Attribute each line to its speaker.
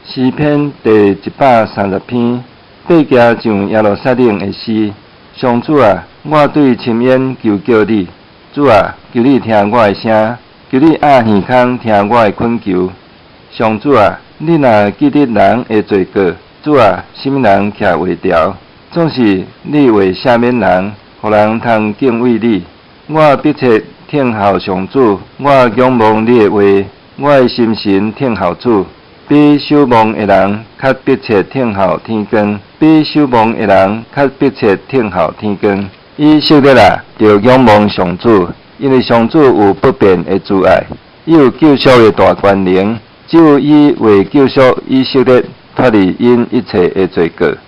Speaker 1: 诗篇第130篇，爬行上耶路撒冷的诗。上主啊，我对深渊求叫你，主啊，求你听我的声，求你压耳孔听我的恳求。上主啊，你若记得人的罪过，主啊，什么人徛袂牢？总是你为赦免人，互人通敬畏你。我迫切听候上主，我仰望你的话，我的心神听候主。比守望的人较迫切听候天光，比守望的人较迫切听候天光。以色列啊，就仰望上主，因为上主有不变的慈爱，伊有救赎的大权能，只有伊为救赎以色列脱离因一切的罪过。